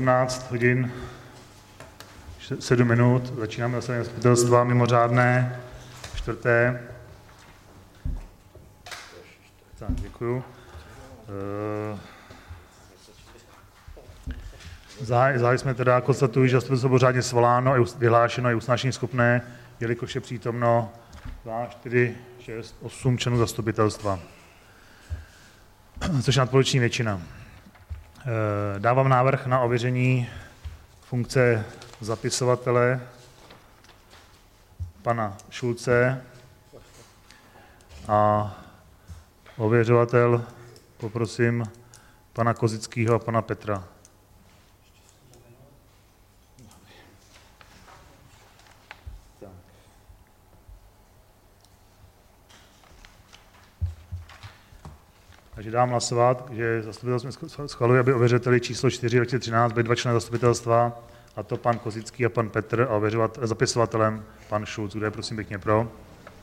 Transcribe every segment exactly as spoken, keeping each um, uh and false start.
osmnáct hodin sedm minut, začínáme zasedání zastupitelstva mimořádné, čtvrté. Tak, děkuju. Zahájili jsme teda, konstatuji, že zastupitelstvo bylo řádně svoláno a vyhlášeno je usnášení schopné, jelikož je přítomno dva, čtyři, šest, osm členů zastupitelstva, což je nadpoloviční většina. Dávám návrh na ověření funkce zapisovatele pana Šulce a ověřovatel poprosím pana Kozického a pana Petra. Takže dám hlasovat, že zastupitelstvo schvaluje, aby ověřovali číslo čtyři dva tisíce třináct byli dva členy zastupitelstva, a to pan Kozický a pan Petr, a ověřovat, zapisovatelem pan Šulc. Kdo je, prosím, pěkně pro?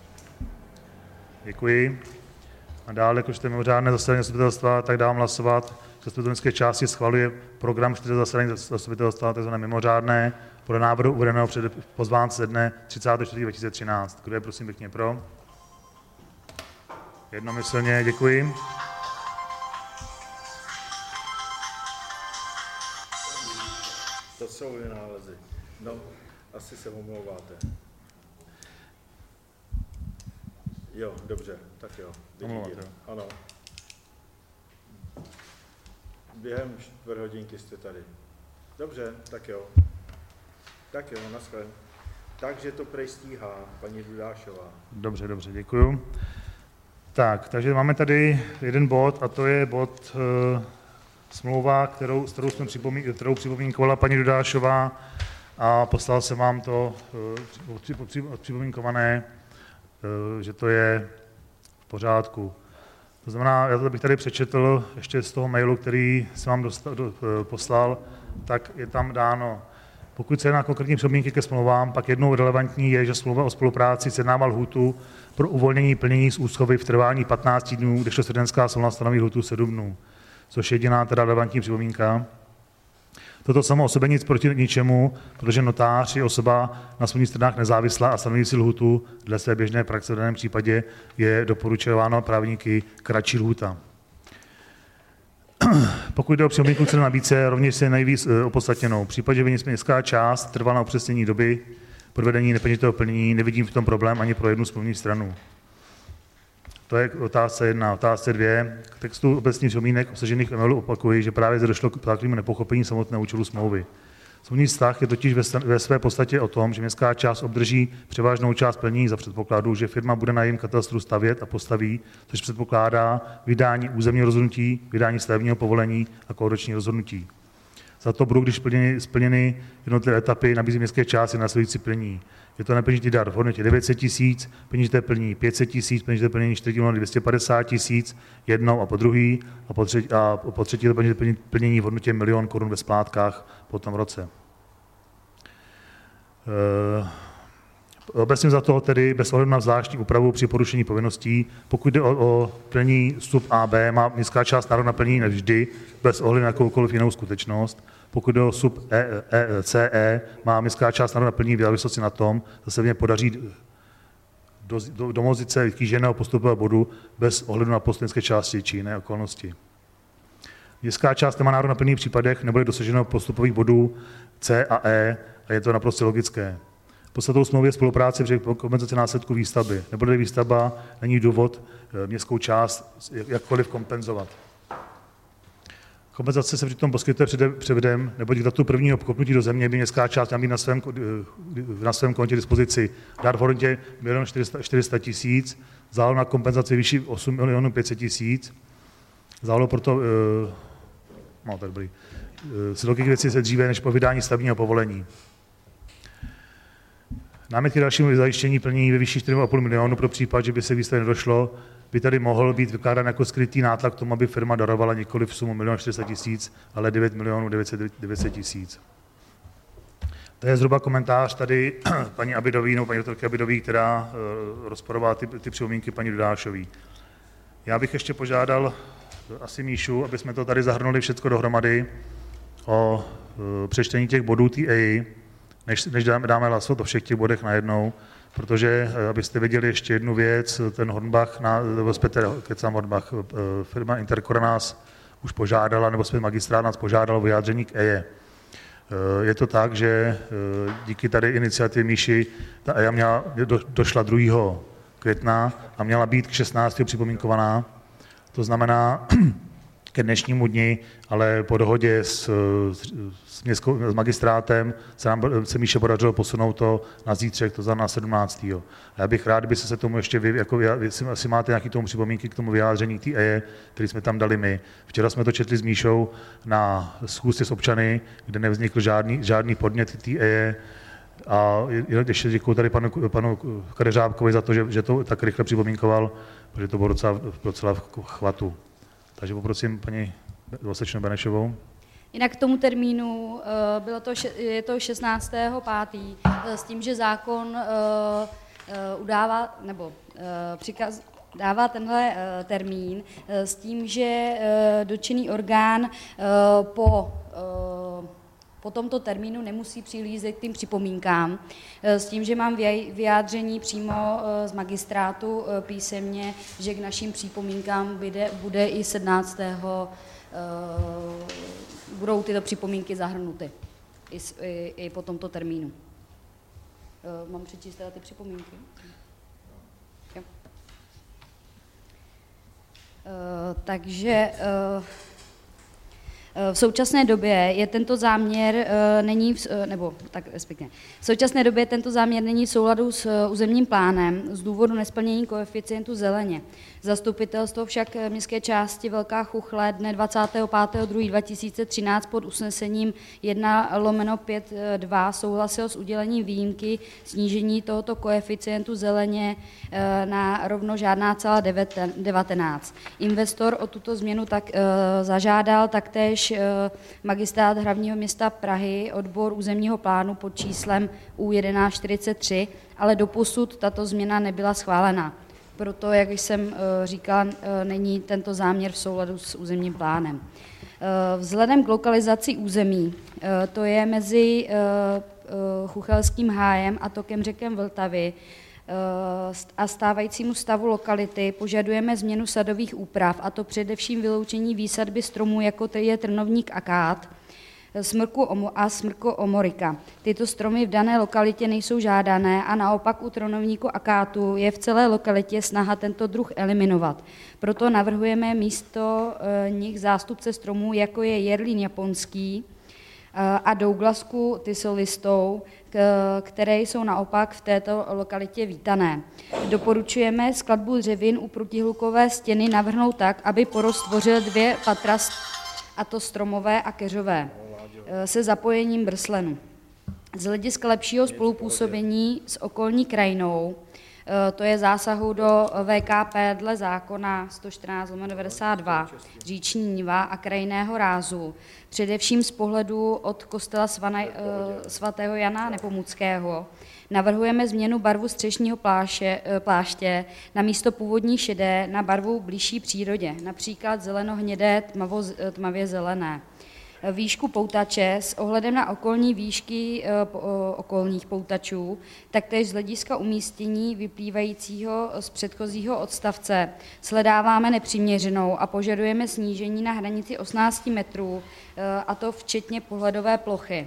Děkuji. A dále, jakož to je mimořádné zasedání zastupitelstva, tak dám hlasovat, že zastupitelské části schvaluje program čtyři zasedání zastupitelstva, takzvané mimořádné, podle návrhu uvedeného před pozvánce dne třicátého čtvrtého dva tisíce třináct. Kdo je, prosím, pěkně pro? Jednomyslně, děkuji. To jsou vynálezy. No, asi se omlouváte. Jo, dobře, tak jo. Omlouváte. Ano. Během čtvrt hodinky jste tady. Dobře, tak jo. Tak jo, naschle. Takže to prej stíhá, paní Dudášová. Dobře, dobře, děkuju. Tak, takže máme tady jeden bod, a to je bod e, smlouva, kterou, kterou, jsme připomín, kterou připomínkovala paní Dudášová, a poslal jsem vám to e, připomínkované, e, že to je v pořádku. To znamená, já to bych tady přečetl ještě z toho mailu, který jsem vám dostal, do, e, poslal, tak je tam dáno: pokud se jedná konkrétní připomínky ke smlouvám, pak jednou relevantní je, že smlouva o spolupráci sjednává lhůtu pro uvolnění plnění z úschovy v trvání patnácti dnů, kdežto studentská smlouva stanoví lhůtu sedm dnů, což je jediná teda relevantní připomínka. Toto samo o sobě nic proti ničemu, protože notář je osoba na smluvních stranách nezávislá a stanoví si lhůtu dle své běžné praxe. V daném případě je doporučováno právníky kratší lhůta. Pokud jde o připomínku k celé nabídce, rovněž se nejvíc opodstatněnou. V případě, že by městská část trvala na upřesnění doby provedení nepeněžitého plnění, nevidím v tom problém ani pro jednu smluvní stranu. To je otázka jedna. Otázka dvě. K textu obecných připomínek obsažených v e-mailu opakuji, že právě zde došlo k základnímu nepochopení samotného účelu smlouvy. Smluvní vztah je totiž ve své podstatě o tom, že městská část obdrží převážnou část plnění za předpokladu, že firma bude na jejím katastru stavět a postaví, což předpokládá vydání územního rozhodnutí, vydání stavebního povolení a koordinační rozhodnutí. Za to budou, když splněny, splněny jednotlivé etapy, nabízí městské části následující plnění. Je to nepeněžitý dar v hodnotě devět set tisíc, peněžité plnění pět set tisíc, peněžité plnění čtyři miliony dvě stě padesát tisíc jednou a po druhý, a po třetí, a po třetí peněžité plnění v hodnotě milion korun ve splátkách po tom roce. E, obecně za to tedy bez ohledu na zvláštní úpravu při porušení povinností, pokud jde o, o plnění sub A B, má městská část nárok na plnění nevždy, bez ohledu na jakoukoliv jinou skutečnost. Pokud jde o sub e, e, C E, má městská část nárok na plnění v závislosti na tom, že se v ně podaří do, do, domozit se kýženého postupového bodu bez ohledu na postupnické části či jiné okolnosti. Městská část nemá nárok na plnění v případech, nebude dosaženo postupových bodů C a E, a je to naprosto logické. Podstatou smlouvy je spolupráce při kompenzaci následků výstavby. Nebude výstavba, není důvod městskou část jakkoliv kompenzovat. Kompenzace se přitom poskytuje předem, neboť k datu prvního kopnutí do země by městská část měla mít na svém, na svém kontě dispozici dar v hodnotě milion čtyři sta tisíc, zálo na kompenzaci vyšší osm milionů pět set tisíc, zálo proto, no tak dobrý, si logiky věci se dříve než po vydání stavebního povolení. Námitky dalšímu zajištění plnění ve výši čtyři a půl milionu pro případ, že by se výstavě nedošlo, by tady mohl být vykládán jako skrytý nátlak k tomu, aby firma darovala nikoli v sumu milion čtyři sta tisíc, ale devět milionů devět set tisíc. To je zhruba komentář tady paní Abidový, nebo paní doktorky Abidový, která uh, rozporovala ty, ty připomínky paní Dudášové. Já bych ještě požádal asi Míšu, aby jsme to tady zahrnuli všechno dohromady, o přečtení těch bodů T A, než, než dáme, dáme hlasovat o všech těch bodech najednou, protože, abyste věděli ještě jednu věc, ten Hornbach, nebo zpět kecám Hornbach, firma Intercore nás už požádala, nebo zpět magistrát nás požádal o vyjádření k E J E. Je to tak, že díky tady iniciativě Míši ta E J A měla, do, došla druhého května a měla být k šestnáctému připomínkovaná. To znamená ke dnešnímu dni, ale po dohodě s, s, městskou, s magistrátem se nám se Míše podařilo posunout to na zítřek, to znamená sedmnáctého A já bych rád, kdyby se tomu ještě vy, jako jestli máte nějaké tomu připomínky k tomu vyjádření k té E J E, který jsme tam dali my. Včera jsme to četli s Míšou na schůzce s občany, kde nevznikl žádný, žádný podnět té E J E. A ještě děkuji tady panu, panu Kadeřábkovi za to, že, že to tak rychle připomínkoval, protože to bylo docela, docela v chvatu. Takže poprosím paní Slečnu Benešovou. Jinak k tomu termínu bylo to, je to šestnáctého pátého s tím, že zákon udává, nebo přikaz, dává tenhle termín s tím, že dotčený orgán po Po tomto termínu nemusí přilízet k tým připomínkám, s tím, že mám vyjádření přímo z magistrátu písemně, že k našim připomínkám bude, bude i sedmnáctého budou tyto připomínky zahrnuty i, i, i po tomto termínu. Mám přečíst teda ty připomínky? Jo. Takže v současné době je tento záměr není, nebo tak respektive, v současné době tento záměr není v souladu s územním plánem z důvodu nesplnění koeficientu zeleně. Zastupitelstvo však městské části Velká Chuchle dne dvacátého pátého druhého dva tisíce třináct pod usnesením jedna lomeno pět dva souhlasil s udělením výjimky snížení tohoto koeficientu zeleně na rovno žádná celá devatenáct. Investor o tuto změnu tak zažádal taktéž magistrát hlavního města Prahy, odbor územního plánu pod číslem U jedenáct čtyřicet tři, ale doposud tato změna nebyla schválena. Proto, jak jsem říkala, není tento záměr v souladu s územním plánem. Vzhledem k lokalizaci území, to je mezi Chuchelským hájem a tokem řekem Vltavy, a stávajícímu stavu lokality požadujeme změnu sadových úprav, a to především vyloučení výsadby stromů, jako je trnovník akát, smrku a smrku omorika. Tyto stromy v dané lokalitě nejsou žádané a naopak u trnovníku akátu je v celé lokalitě snaha tento druh eliminovat. Proto navrhujeme místo nich zástupce stromů, jako je jerlín japonský a douglasku tysolistou, které jsou naopak v této lokalitě vítané. Doporučujeme skladbu dřevin u protihlukové stěny navrhnout tak, aby porost tvořil dvě patra, a to stromové a keřové, se zapojením brslenu. Z hlediska lepšího spolupůsobení s okolní krajinou, to je zásahu do V K P dle zákona sto čtrnáct lomeno devadesát dva, říční niva a krajinného rázu, především z pohledu od kostela svatého Jana Nepomuckého, navrhujeme změnu barvu střešního pláště, pláště na místo původní šedé na barvu blížší přírodě, například zelenohnědé, tmavo, tmavě zelené. Výšku poutače s ohledem na okolní výšky okolních poutačů, taktéž z hlediska umístění vyplývajícího z předchozího odstavce shledáváme nepřiměřenou a požadujeme snížení na hranici osmnáct metrů, a to včetně pohledové plochy.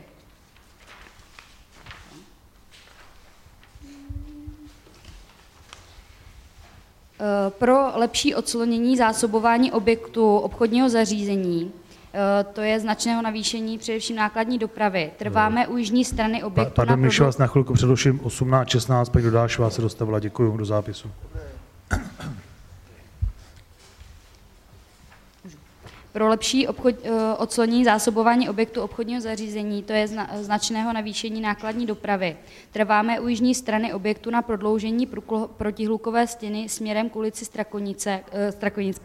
Pro lepší odslonění zásobování objektu obchodního zařízení, to je značného navýšení především nákladní dopravy. Trváme u jižní strany objektu. Pardon, Míšo, vás na chvilku předuším, osmnáct šestnáct, paní Dodášová se dostavila, děkuji do zápisu. Pro lepší obchod, odslonění zásobování objektu obchodního zařízení, to je zna, značného navýšení nákladní dopravy. Trváme u jižní strany objektu na prodloužení protihlukové stěny směrem k ulici Strakonice, eh, Strakonická.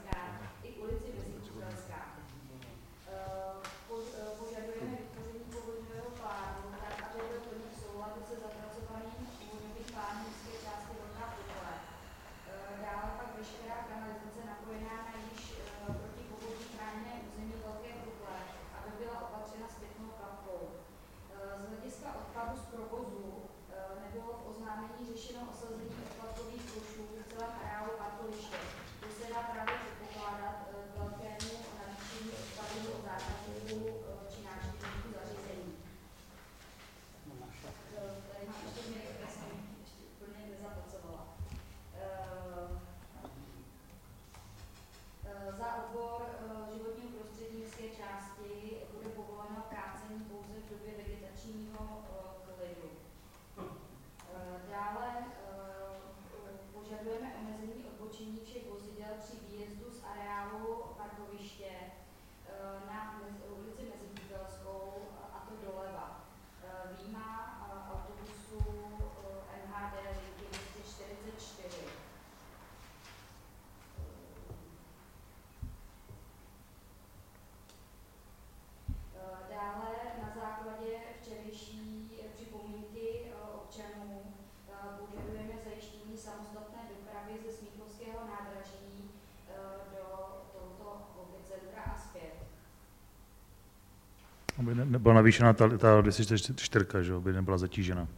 aby nebyla navýšena ta, ta dvě stě čtyři, že aby nebyla zatížena.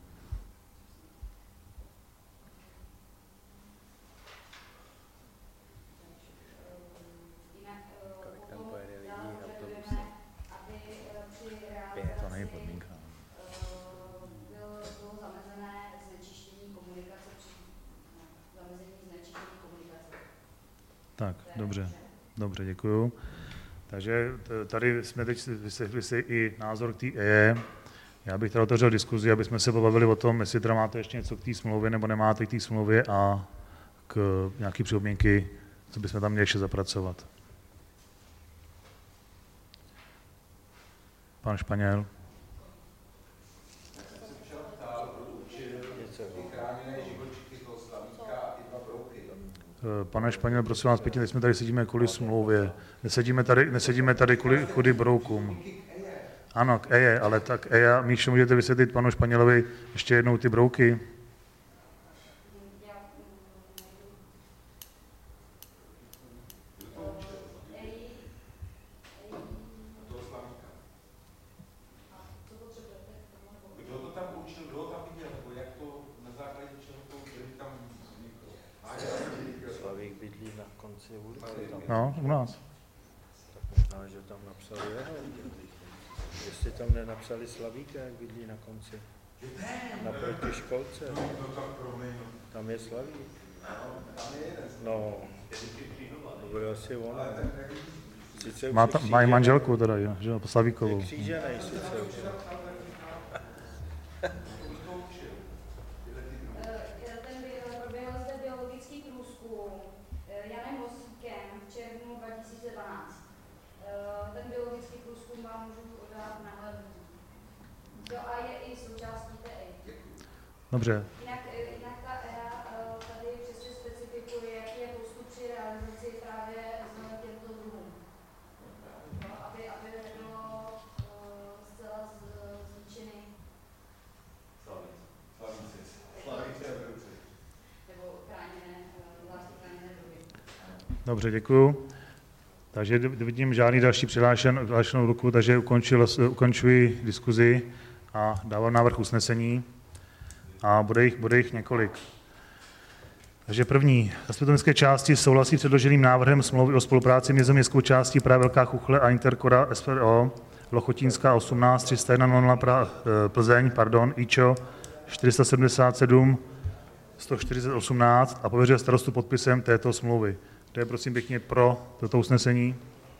Tak, dobře, dobře, děkuju. Takže tady jsme teď vyslechli si i názor k té E E. Já bych teda otevřel diskuzi, aby jsme se pobavili o tom, jestli teda máte ještě něco k té smlouvě, nebo nemáte k té smlouvě a k nějaké připomínky, co bychom tam měli ještě zapracovat. Pan Španěl. Pane Španěl, prosím vás pěkně, teď jsme tady sedíme kvůli smlouvě. Nesedíme tady, nesedíme tady kvůli, kvůli broukům. Ano, k E A, ale tak E A, Míšo, můžete vysvětlit panu Španělovi ještě jednou ty brouky? No, u nás. Tak možná, že tam napsali jeho. Jestli tam nenapsali Slavíka, jak bydlí na konci. Naproti školce. Tam je Slavík. No, to bude asi ono. Má tam, mají manželku teda, že jo, Slavíkovou. Je kříženej sice už. Dobře. Jinak, jinak ta E A tady přesně specifikuje, jaký je postup při realizaci právě z těchto druhů. No, aby, aby nebylo uh, zcela zničeny. Nebo chráněné, zvláště chráněné druhy. Dobře, děkuju. Takže vidím žádný další přihlášenou ruku, takže ukončil, ukončuji diskuzi a dávám návrh usnesení. A bude jich, bude jich několik. Takže první. Zastupitelské části souhlasí s předloženým návrhem smlouvy o spolupráci mezi městskou částí Praha Velká Chuchle a Intercora S P O Lochotínská osmnáct tři sta jedna Plzeň, pardon, IČO čtyři set sedmdesát sedm sto čtyřicet osmnáct a pověřuje starostu podpisem této smlouvy. To je prosím pěkně pro toto usnesení.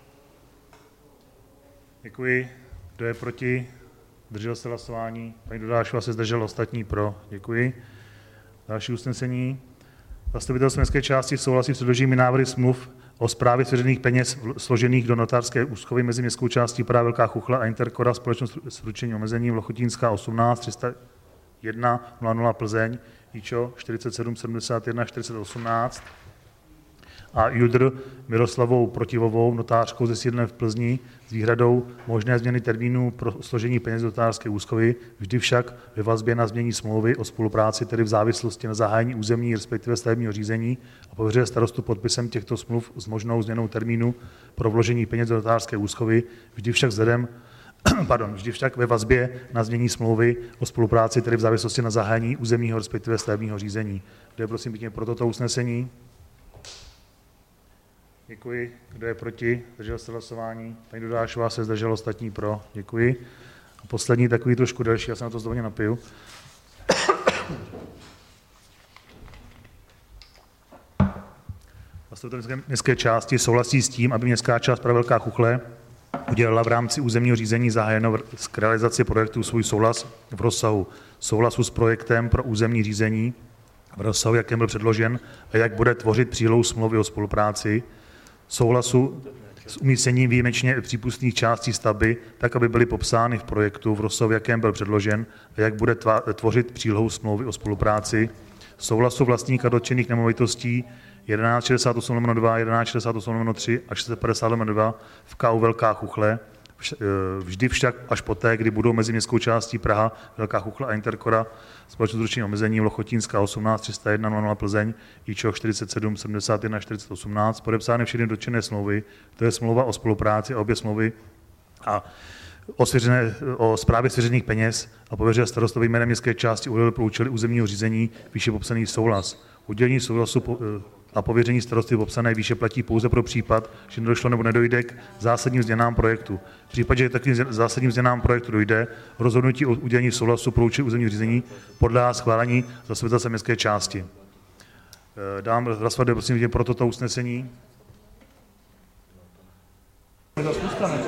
Děkuji. Kdo je proti? Zdržel se hlasování. Paní Dudášová se zdržela, ostatní pro. Děkuji. Další usnesení. Zastupitelstvo městské části souhlasí s předloženými návrhy smluv o správě svěřených peněz složených do notářské úschovy mezi městskou částí Praha Velká Chuchla a Intercora společnost s ručením omezením Lochotínská osmnáct tři sta jedna nula nula Plzeň, IČO čtyřicet sedm sedmdesát jedna čtyřicet osmnáct a JUDr Miroslavou Protivovou, notářkou ze sídlem v Plzni, s výhradou možné změny termínů pro složení peněz do notářské úschovy, vždy však ve vazbě na změní smlouvy o spolupráci, tedy v závislosti na zahájení územní, respektive stavebního řízení, a pověřuje starostu podpisem těchto smluv s možnou změnou termínu pro vložení peněz do notářské úschovy, vždy však vzhledem Pardon, vždy však ve vazbě na změní smlouvy o spolupráci, tedy v závislosti na zahájení územního, respektive stavebního řízení. Kdo je prosím pěkně pro toto usnesení? Děkuji. Kdo je proti? Zdržel se hlasování. Paní Dudášová se zdržela, ostatní pro. Děkuji. A poslední takový trošku delší, já se na to zdovolně napiju. Zastupitelské městské části souhlasí s tím, aby městská část Praha Velká Chuchle udělala v rámci územního řízení zahájeno k realizaci projektu svůj souhlas v rozsahu souhlasu s projektem pro územní řízení v rozsahu, jakém byl předložen a jak bude tvořit přílohu smlouvy o spolupráci, souhlasu s umístěním výjimečně přípustných částí stavby, tak, aby byly popsány v projektu v rozsahu, jakém byl předložen a jak bude tvořit přílohu smlouvy o spolupráci, souhlasu vlastníka dotčených nemovitostí jedenáct šedesát osm lomeno dva, jedenáct šedesát osm lomeno tři a šest set padesát lomeno dva v K U Velká Chuchle, vždy však až poté, kdy budou mezi městskou částí Praha Velká Chuchle a Intercora společnost s ručením omezením Lochotínská osmnáct tři sta jedna nula nula Plzeň, IČO čtyřicet sedm sedmdesát jedna čtyřicet osmnáct, podepsány všechny dotčené smlouvy, to je smlouva o spolupráci a obě smlouvy a o, svěřené, o správě svěřených peněz a pověřuje starostovi jménem městské části udělit pro účely územního řízení výše popsaný souhlas. Udělení souhlasu a pověření starosty popsané výše platí pouze pro případ, že nedošlo nebo nedojde k zásadním změnám projektu. V případě, že takovým zásadním změnám projektu dojde, rozhodnutí o udělení souhlasu pro účely územního řízení podléhá schválení zastupitelstva městské části. Dám hlasovat, prosím, pro toto usnesení. To